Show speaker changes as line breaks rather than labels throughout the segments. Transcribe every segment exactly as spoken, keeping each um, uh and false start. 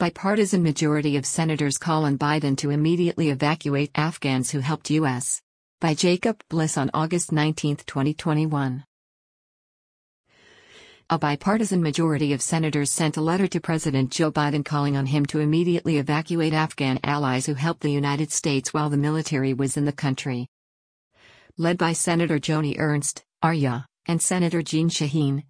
Bipartisan majority of senators call on Biden to immediately evacuate Afghans who helped U S By Jacob Bliss on August nineteenth, twenty twenty-one. A bipartisan majority of senators sent a letter to President Joe Biden calling on him to immediately evacuate Afghan allies who helped the United States while the military was in the country. Led by Senator Joni Ernst, Arya, and Senator Jeanne Shaheen,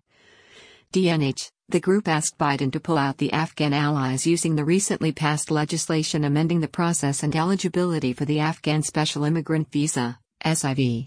D N H, the group asked Biden to pull out the Afghan allies using the recently passed legislation amending the process and eligibility for the Afghan Special Immigrant Visa, S I V.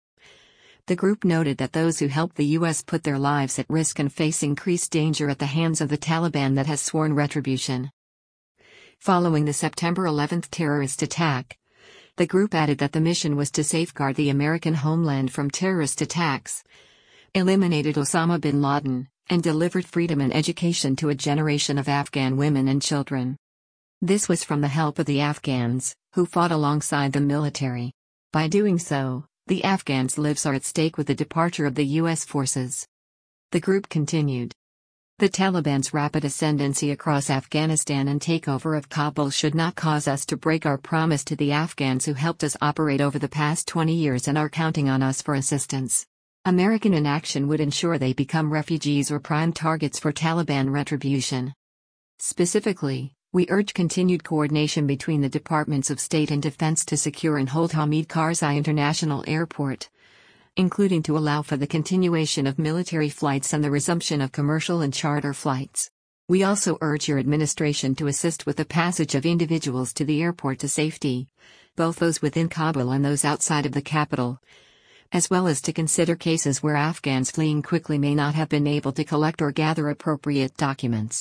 The group noted that those who helped the U S put their lives at risk and face increased danger at the hands of the Taliban that has sworn retribution. Following the September eleventh terrorist attack, the group added that the mission was to safeguard the American homeland from terrorist attacks, eliminated Osama bin Laden, and delivered freedom and education to a generation of Afghan women and children. This was from the help of the Afghans, who fought alongside the military. By doing so, the Afghans' lives are at stake with the departure of the U S forces. The group continued. The Taliban's rapid ascendancy across Afghanistan and takeover of Kabul should not cause us to break our promise to the Afghans who helped us operate over the past twenty years and are counting on us for assistance. American inaction would ensure they become refugees or prime targets for Taliban retribution. Specifically, we urge continued coordination between the Departments of State and Defense to secure and hold Hamid Karzai International Airport, including to allow for the continuation of military flights and the resumption of commercial and charter flights. We also urge your administration to assist with the passage of individuals to the airport to safety, both those within Kabul and those outside of the capital, as well as to consider cases where Afghans fleeing quickly may not have been able to collect or gather appropriate documents.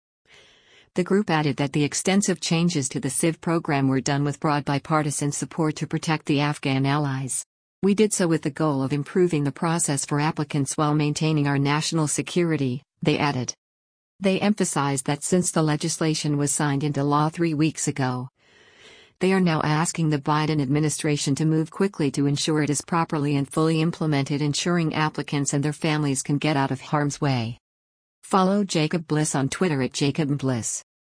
The group added that the extensive changes to the C I V program were done with broad bipartisan support to protect the Afghan allies. We did so with the goal of improving the process for applicants while maintaining our national security, they added. They emphasized that since the legislation was signed into law three weeks ago, they are now asking the Biden administration to move quickly to ensure it is properly and fully implemented, ensuring applicants and their families can get out of harm's way. Follow Jacob Bliss on Twitter at Jacob Bliss.